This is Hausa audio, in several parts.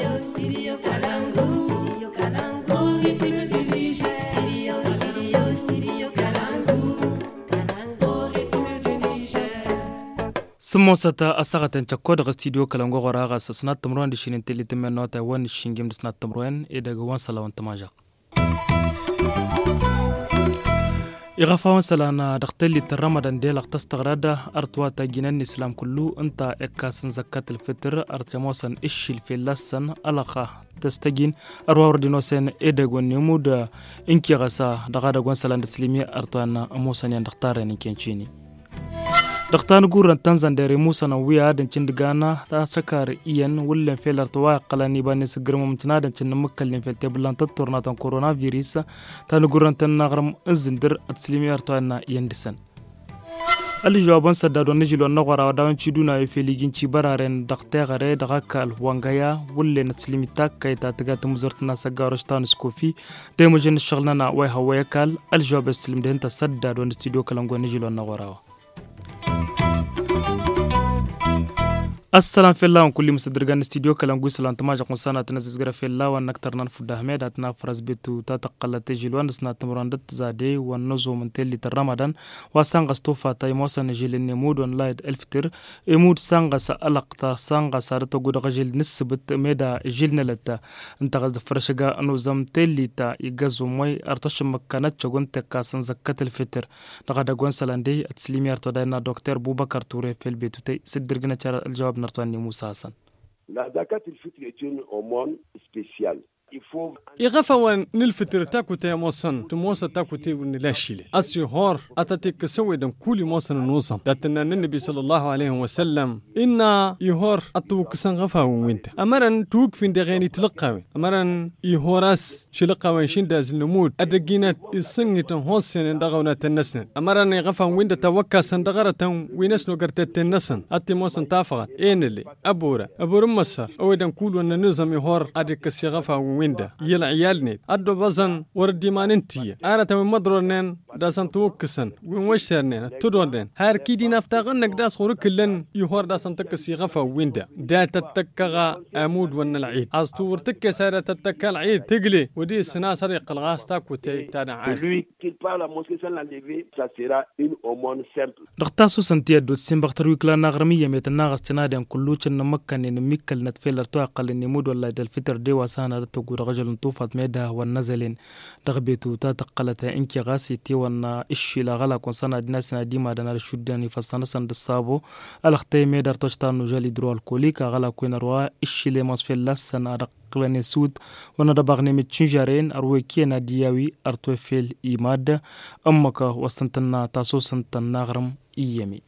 Studio Kalangu, Studio Kalangu. Studio Kalangu. Sumosata asagatan chakko daga Studio Kalangu goraga sasnat tumruan di shinin telitimen nota wan shingim disnat tumruan e daga wan salawan tamajak. إغفاون سلانا دختلي رمضان ديلق تستغرد أرتواتا جنان الإسلام كله أنت إكاسن زكاة الفطر أرتموسن إشي الفلسن ألقا تستجين أروار دينوسن إدغون يمود إنكي غسا دغادغون سلان تسليمي أرتوانا أموسن يندختارن إنكينشيني دختان غورن تنزان ديري موسى نويا دنچند غانا تا سكار إيان ولن فيلر توا قلاني باني سجرم ممتنا دنچن مكلن في تبلان تطورنا تن كورونا فيروس تان غورن تنغرم إزندر أتسليمي أرتوانا إيان دسن Ali jawaban sadado nijilo nagwara wadawan chiduna yefeligiin chibararen daqteegare daqakal wangaya wulle natslimita kayta tagata muzartna sagaroshtan skofi demojen shaglana way hawayakal al jawab slim denta sadado studio kalango nijilo nagwara السلام في الله وكل مصدرجان استديو كلام قوي سلام تماجا قنصانا تنزل في الله ونكترنا نفد أحمد أتنا فرز بيتو تتقل تجلوان سنا تمراندت زادي والنزو من تلي رمضان وسانغ استوفا تايموسا نجيل النمود ونلايد الفتر يمود سانغ سألقتا سانغ سارتو قد غجل نسبت ميدا جيلنا لتا انت غزد فرشقا انو زم تلي تا يغزو موي ارتش مكانت شغون تكاسن زكاة الفتر نغادا قوان سلام دي اتسليمي ارتو داينا دكتور بوبكر توري في البيتو تي سدرقنا الجواب نرتاني موسى حسن. La zakat al-fitr est une aumône spéciale. يغفوا نلفتر تاكو تي موسن تموسا تاكو تي ونلاشيلي اسي هور اتاتيك سوي دم كل موسن نوصم داتنا النبي صلى الله عليه وسلم ان يهور اتوك سن غفا وينت امرن توك فين دغيني تلقاوي امرن يهوراس شلقاوي شنداز النمود ادغينات السنت هوسن دغونا تنسن امرن يغفا وينت توكا سندغرة وينسلو غرتت النسن اتي موسن تافغت انلي ابور مسر او دم كل وننظم يهور ادك سيغفا ويندا يلا عيالني أدو بزن وردي ما ننتي أنا تمام مدرونين داسن توكسن ومشرنين تدورين هار كيدي نفتغنك داس خورك كلن يهور داسن تكسي غفا ويندا دا تتكغا أمود ون العيد أستور تكسر تتكا العيد تقلي ودي السنا سريق الغاس تاكو تانا عيد رقتاسو سنتيا دوت سنبختر ويكلا نغرمية ميتناغس تنادين كلوچن نمكن نميكل نتفيل رتوقل نمود ولا الفطر دي واسانا رتوقو رجل طوفت ميدا والنزلين دغبيتو تاتقلتا انكي غاسيتي وانا اشي لغلا كونسانا ديناسنا ديما دانا رشوداني فسانا سندسابو الاختي ميدا رتوشتان نجالي درو الكوليكا غلا كوين روا اشي ليموس في اللسن قلني سود وانا دباغني متشنجارين ارويكي نادياوي ارتوفيل ايماد امكا وستنتنا تاسو سنتنا غرم ايامي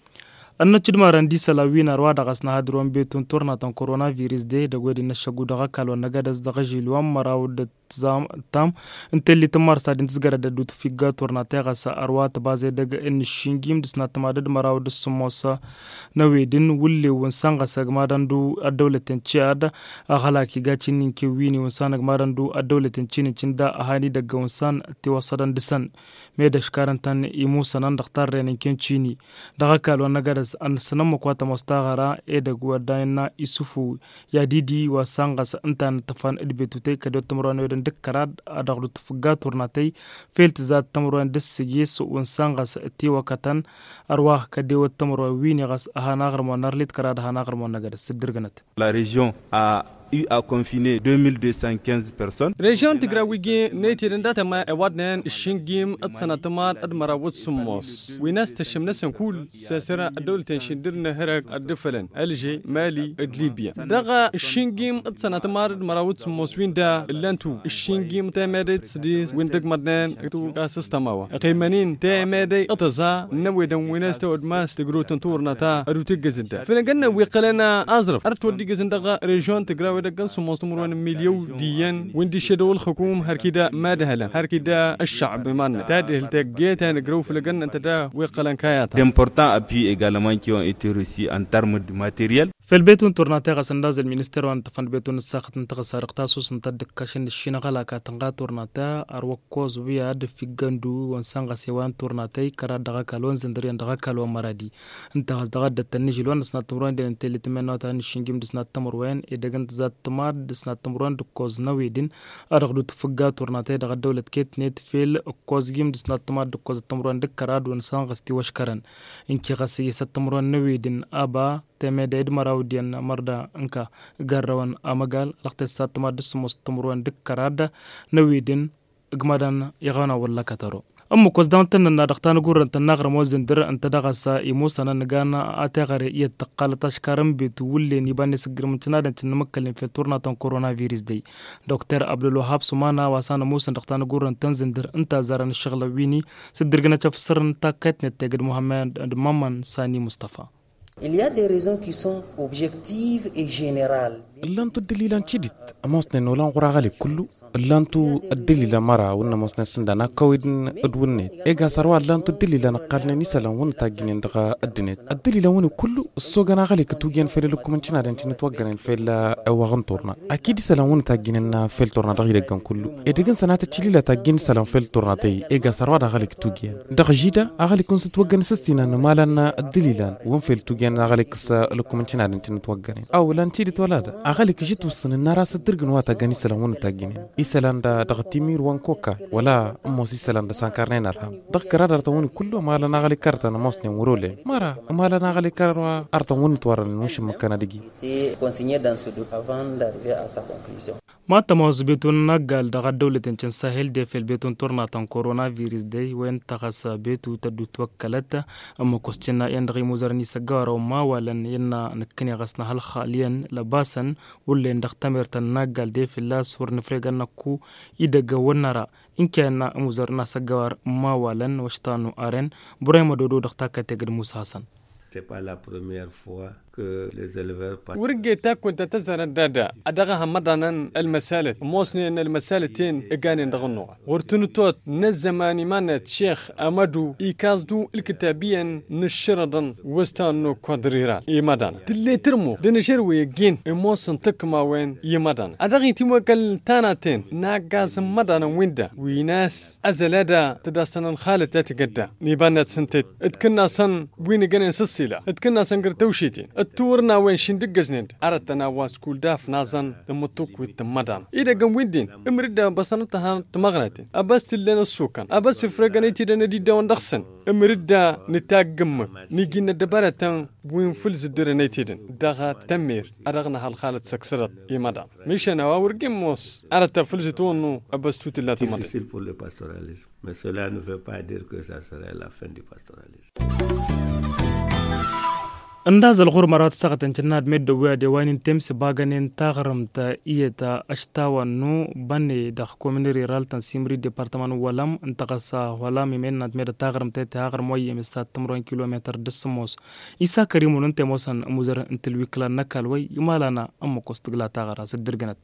النجد مارندي سلاوين أرواد غسنا هدروان بيتون تورنا تن كورونا فيروس دي دغودي نشغو دغا كالو نغادز دغجي لوام مراود تام انت اللي تمار سادين تزغر ددوت فيغا تورنا تيغا اروات بازي دغ ان شينجيم دسنا تمادد مراود سموسا نويدين ولي ونسانغا سغمادندو الدولتين تشاد اغلاكي غاتشين كي ويني ونسانغ مادندو الدولتين تشيندا اهاني دغ ونسان تي وصدان دسن ميدش كارنتان يموسا ندختار رين كينشيني دغا كالو نغادز an sanamma kwata mostagara e da guadaina isufu ya didi wa sangas antan tafan edbetute kado tamrone den dekkarad adaglu tfuga turnatay felt zat tamrone dessigis un sangas ti wakatan arwah kade wa tamro wini gas ahanagar mo narlit karad hanagar mo nagar sidirganat la région a eu à confiner 2215 personnes. Région Tigrawigi netirdata ma ewadnen shingim atsanatmar admara watsumos. Winas tashimnasan kul sasara adolten shindirna harak adfalen alji mali adlibya. Daga shingim atsanatmar admara watsumos winda lantu shingim tamedet sidis windag madnan tu asistamawa. Qimanin tamedet ataza nawidan winas tawdmas tigrutun turnata arutigzinta. Finaganna wiqalana azraf artwadi gzindaga région Tigrawi دقن سموس مرون مليون ديان وندي شدول حكوم هركيدا ما دهلا هركيدا الشعب بمعنى تاده التقيت أنا جروف لقن أنت ده ويقلن كيات. D'importants appuis également qui ont été reçus en termes de matériel. في البيتون تورناتيغا سنداز المينستير وان تفن بيتون الساخت انتغسا رقتاسو سنتدك كاشن الشينغالا كاتنغا تورناتا اروكوز ويا دفيغاندو وانسانغا سيوان تورناتي كرا دغا كالون زندريان دغا كالون مرادي انتغاز دغا دتنجي لون سنات تمرون دي انتلي تمنوتا نشينجيم دسنات تمروين ادغنت ذات تماد سنة تمرون دكوز نويدين أرغدو تفقات ورناتي دغا دولة كيت نيت فيل كوز جيم دسنة تماد دكوز تمرون دكراد ونسان غستي وشكرن إنكي غسي ستمرون نويدين أبا تمد إد مراودين مردا إنكا غاروان أمغال لغتي سات تماد دسموس تمرون دكراد نويدين إغمادان يغانا ولا كترو أمو كوزدانتن أن دختان قرن تناغر موزن در أنت دغسا إيموسانا نغانا آتاغر يتقال تشكارم بتولي نيباني سجر منتنادن تنمكلم في تورنا تن كورونا فيروس دي دكتور عبد الوهاب سمانا واسانا موسن دختان قرن تنزن در أنت زارن الشغل ويني سدرغنا تفسرن تاكتن تاقد محمد مامان ساني مصطفى. Il y a des raisons qui sont objectives et générales. اللانتو الدليلان شديد أموسنا نولان غراغالي كله اللانتو الدليل مرا ونا موسنا سندنا كويدن أدونيت إيجا سروا اللانتو الدليل نقارن نسلا ون تاجين دغا أدنيت الدليل ون كله السوغنا غالي كتوجين في لكم انتنا دنتنا توجين في الواغن تورنا أكيد سلا ون تاجين في التورنا دغير جن كله إدغن سنات تشيلي تاجين سلا في التورنا تي إيجا سروا دغالي كتوجين دغجيدا أغالي كون ستوجين سستينا نمالنا الدليلان ون في التوجين أغالي كس لكم انتنا دنتنا توجين أو لانتي تولاد أغالك جيت وصلنا الناس الدرجن واتجاني سلامون تاجينين إسلام دا دغتيمير وانكوكا ولا أموس إسلام دا سانكارنين الهم دغ رادرتوني كله ما لنا غالي كارتا نموسني ورولة مرة ما لنا غالي كاروا أرتوني توارن مش مكان دقي. ما تموز بيتون نقل دغ الدولة تنشن سهل دي في البيتون تورنا تن كورونا فيروس دي وين تغس بيتو تدو توكلت أما كوستنا يندغي مزارني سجارة وما ولن ينا نكني غسنا هالخاليا لباسا واللي ندختمر تنقل دي في الله سور نفرقنا كو إدقا ونرا إن كان مزارنا سجار ما ولن وشتانو أرن بريم دودو دختاكا تقر موسى حسن. C'est pas la première fois que les éleveurs ورقيتا كنت تزر الدادا أدغها مدانا المسالة موسني أن المسالتين إقاني ندغنوا ورتنطوت نزماني مانت شيخ أمدو إيكازدو الكتابيا نشردا وستانو كوادريرا إيمادانا تلي ترمو دنشروي يجين إموسن تكما وين يمادانا أدغي تيموكال تاناتين ناقاز مدانا ويندا ويناس أزلادا تداستنا الخالة تاتقدا نيبانات سنتت اتكنا سن وين إقاني سسيلا اتكنا سن قرتوشيتين التورنا وين شندقزنين أردنا واسكول داف نازن المطوك والتمدان إذا قم ويدين امردا بسنتها تمغناتين أبس لنا السوكان أبس فرقانيتي دانا دي داون دخسن امردا نتاقم نيجي ندبارة وين فلز الدرنيتين داغا تمير أرغنا هالخالة سكسرت إمادا ميشانا وورقين موس أردتا فلز تونو أبس توت الله تمدان. difficile pour le pastoralisme, mais cela ne veut pas dire que ça serait la fin du pastoralisme. انداز الغور مرات ساقطن جناد مد وادي وين تمس باغنين تاغرمتا ايتا اشتاوا نو بني دخ كومينري رال تنسيمري ديبارتمان ولم انتقصا ولا ميمن مد تاغرمتا تاغر موي مسات 8 كيلومتر دسموس ايسا كريم انت موسن مزر انت الوكلا نكال وي يمالنا ام كوستغلا تاغرا سدرغنت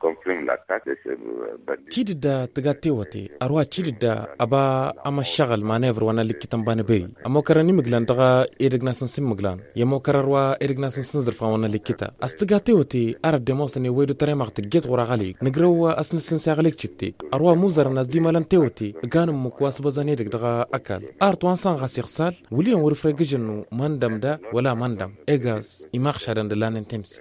تشيد دا تغاتي وتي اروا تشيد دا ابا اما شغل مانيفر وانا لكيتم بان بي اما كراني مغلان دغا ايدغنا سنسم مغلان يمو كرروا ايدغنا سنسنزر فاونا لكيتا استغاتي وتي ارد ديموسني ويدو تري ماخت جيت ورا غالي نغرو اسن سنساغليك تشتي اروا موزر ناس دي مالان تيوتي غانم مكواس بزاني دغا اكل ارت وانسان غاسيخسال وليون ورفرجنو ماندم دا ولا ماندم ايغاز يماخشادن دلان تيمس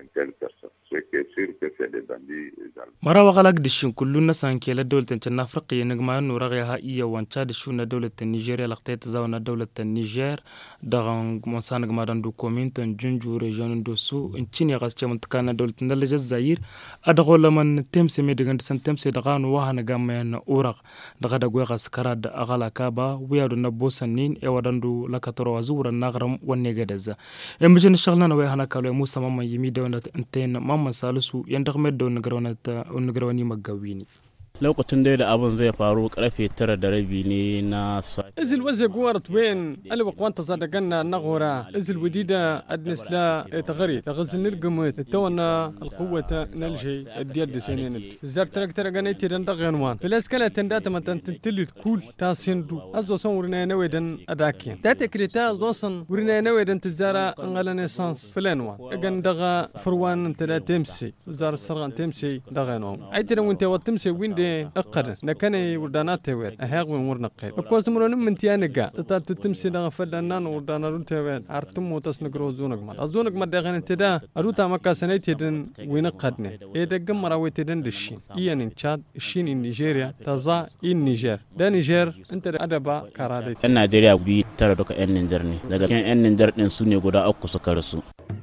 مرا وغلق دشون كلنا سانكيلا دولة تنشن أفريقيا نجمان ورغيها إيا وانشاد دشون دولة النيجيريا لقطيت زاونا دولة النيجر دغان مونسان جمادان دو كومينتون جنجو ريجون دوسو انشيني غاسچ منطقة دولة ندلج الزاير أدغول من تمس ميدغان سن تمس دغان وهنا جامين أورق دغا دغوي غاس كراد أغلا كابا ويادو نبوسنين اوداندو لكترو وزور النغرم والنيجدز امجن شغلنا ويهنا كالو موسى ماما يمي دولة انتين ماما سالسو يندغمد دون نغروني مغاويني لو قتن ده أبون زي فاروق رفي ترى دربيني ناس إزل وزق ورت وين ألو قوانت صدقنا نغورا إزل وديدة أدنس لا تغري تغزل نلقمت تونا القوة نلجي الدياد سنين زار ترى جنيتي دندغنوان في الأسكالة تندات ما تنتلت كل تاسندو أزو صورنا نويدن أداكين تاتكريتا دوسن ورنا نويدن تزارا انغلا نيسانس فلانوان اجن دغا فروان انت لا تمسي زار السرغان تمسي دغنوان أي ترى وانت وتمسي وين نكني أقر نكني وردانا تيوير أهاغ من ورنا قيد أكوز مرون من تيانجا تتاتو تمسي لغفلنا وردانا رون تيوير عرتم وتصنقرو زونك ما أزونك ما دغن تدا أروتا مكا سنيتيدن وين قدني إذا جمع راويتيدن للشين إيان تشاد الشين النيجيريا تزا النيجر ده نيجر أنت أدبا كاراديت أنا دري أبي ترى دوك إن ندرني لكن إن ندرت نسوني قدا أكو سكرسو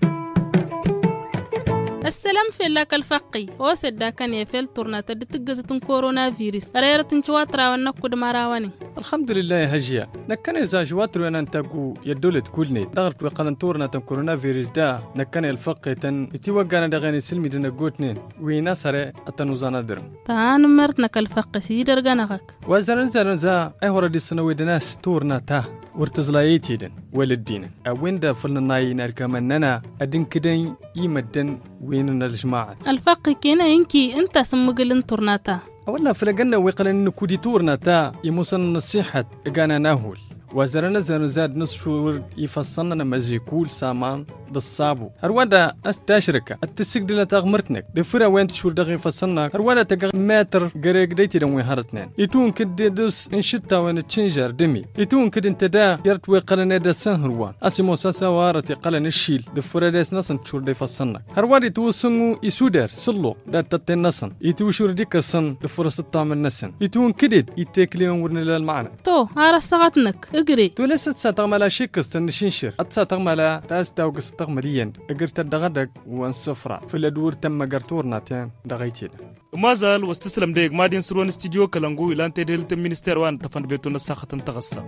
السلام في لك الفقي وسدا كان يفعل تورنات دتجزة كورونا فيروس رأيت تنشوات راونا كود مراواني الحمد لله يا هجيا نكن إذا جوات رونا نتاجو يدولة كلني دغرت وقلن تورنا كورونا فيروس دا نكن الفقي تن يتوقعنا دغني سلمي دنا جوتنين ويناسره أتنوزانا درم تان مرتنا كالفقي سيدر جناك وزرن زا أهورا دي سنوي دناس تورنا تا ورتزلايتيدن ولدين أويندا فلناي نركمننا أدين كدين يمدن وين الجماعة الفقي كينا ينكي انت سمقلن تورناتا أولا فلقنا ويقلن نكودي تورناتا يموسن نصيحة إقانا ناهول وزرنا زاد نص شهور يفصلنا مزيكول سامان بالصابو هروادا استشركة التسجل تغمرتنك دفرا وين تشور دغي فصلنا هروادا تغ ماتر غريق ديتي دم وهرتنين يتون كد دوس انشتا وين تشنجر دمي يتون كد انت دا يرت ويقلن دا سهروان اسمو ساسوارتي قلن الشيل دفرا داس نصن تشور دي فصلنا هروادا توسنو يسودر سلو دا تتن نصن يتوشور ديك الصن دفرا ستام النسن يتون كدد يتكليون ورن للمعنى تو هارسغتنك اجري تو لسه تستغمل شيكس تنشنشر اتستغمل تاستوقس مليا اجرت الدغدق وانصفرا في الادور تم قرتورنا تين دغيتين ما زال واستسلم ديك مادين سروان استديو كلانغو الى انت ديلت المينستير وان تفن بيتون الساخه تغصى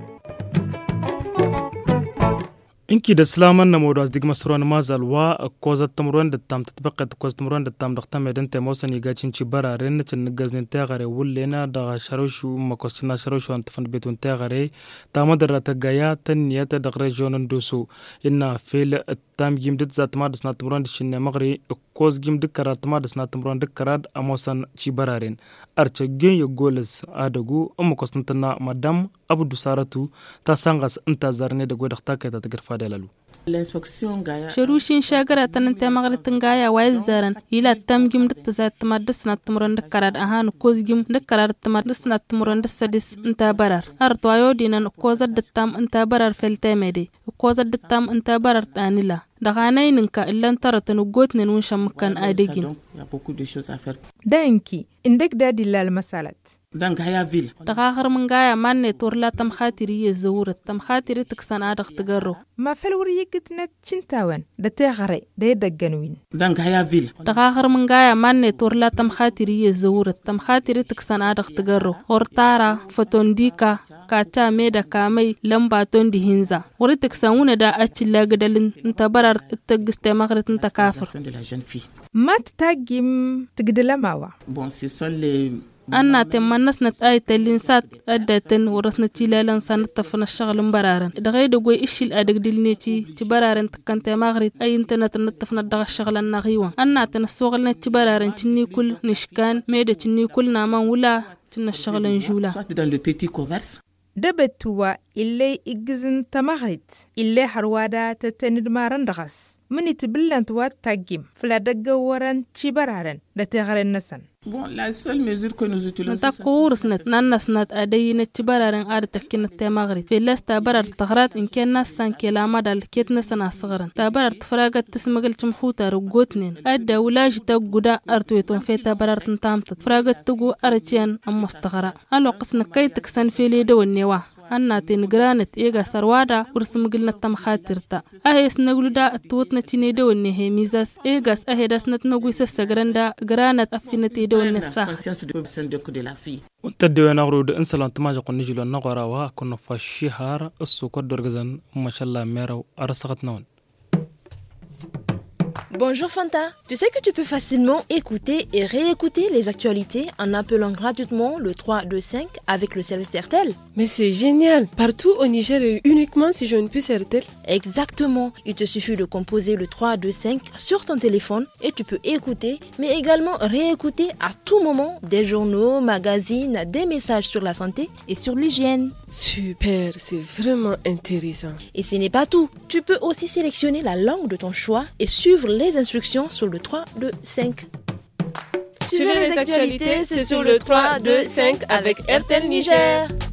إنكي دا سلامان نمورو أصدق مسروان مازال كوزة تمرون دا تام تطبقت كوزة تمرون دا تام دختام يدن تموسن يغاچين چي برا رن چن نغزنين تاغاري ولينا دا شروشو مكوستنا شروشو انتفن بيتون تاغاري تاما در تغايا تنيات دغري جونن دوسو إنا فيل التام جيمدت ذات ما دسنا تمرون دشن مغري كوز جيمدت كرات ما دسنا تمرون دك كراد أموسن چي برا رن أرچا جين يغولز آدغو أمكوستنا مدام أبدو سارتو تاسانغس انتظارني دغو دختاكي تتغرفا دلالو شروشين شاقرة تننتي مغرطن غايا وايزارن إلا تام جيم دكتزات تمادسنا تمرون دكاراد أهان كوز جيم دكاراد تمادسنا تمرون دسادس انتا برار أرطوايو دينان كوزا دتام انتا برار فلتاميدي كوزا دتام انتا برار تانيلا دغاناي ننكا إلا انترتن وقوت ننون شمكان آدقين دانكي اندك دادي للمسالات دانك هيا فيل دغاخر من غايا ماني تورلا تمخاتري يزور تمخاتري تكسان آدق تقرو ما فالوري يقتنا تشنتاوان دتاغري دا يدقنوين دانك هيا فيل دغاخر من غايا ماني تورلا تمخاتري يزور تمخاتري تكسان آدق تقرو هورتارا فتونديكا كاتا ميدا كامي لمباتون دي هنزا وري تكسانون دا أتشلا قدلن انتبرر التقستي مغرط انتكافر ما تتاقيم تقدل ماوا بون سي سون لي أنا تمنس نتأي تلينسات أدتن ورسنا تيلالن سنة تفن الشغل مبرارن دغيد قوي إيش الأدق دلنيتي تبرارن تكنت مغرب أي إنترنت نتفن الدغ الشغل النغيوان أنا تنسوغلنا تبرارن تني كل نشكان ميدا تني كل نامان ولا تن الشغل نجولا دبتوا إلي إجزن تمغرد إلي حروادا تتند مارن دغس مني تبلن توات تاقيم فلا دقورن تبرارن دتغرن نسن Bon, la seule mesure que nous utilisons نتاقورسنت نانسنت أدينت تبرارن أرتكين تمغرد في لاس تبرر تغرات إن كان ناسان كلاما دال كيت نسنا صغرا تبرر تفراغت تسمغل تمخوتا رغوتنين أدى ولاج تاقودا أرتويتون في تبرر تنتامت تفراغت تقو أرتيان أم مستغرا ألو قسن كي تكسن في ليدو النوا أنا تنجرانت إيجا سروادا ورسم قلنا تمخاترتا أهيس نقولدا التوتنا تنيدو النهي ميزاس إيجاس أهيداس نتنقويس السجرندا جرانت أفينتي دو النساخ وانتدوا نغرود إنسلان تماجا قنجلو النغرا وكنا فالشهر السوكر درجزن ما شاء الله ميرو أرسقتنا. Bonjour Fanta, tu sais que tu peux facilement écouter et réécouter les actualités en appelant gratuitement le 325 avec le service RTL. Mais c'est génial, partout au Niger et uniquement si j'ai une puce RTL. Exactement, il te suffit de composer le 325 sur ton téléphone et tu peux écouter mais également réécouter à tout moment des journaux, magazines, des messages sur la santé et sur l'hygiène. Super, c'est vraiment intéressant. Et ce n'est pas tout, tu peux aussi sélectionner la langue de ton choix et suivre les instructions sur le 325. Suivez les actualités, c'est sur le 3, 2, 5 avec RTL Niger.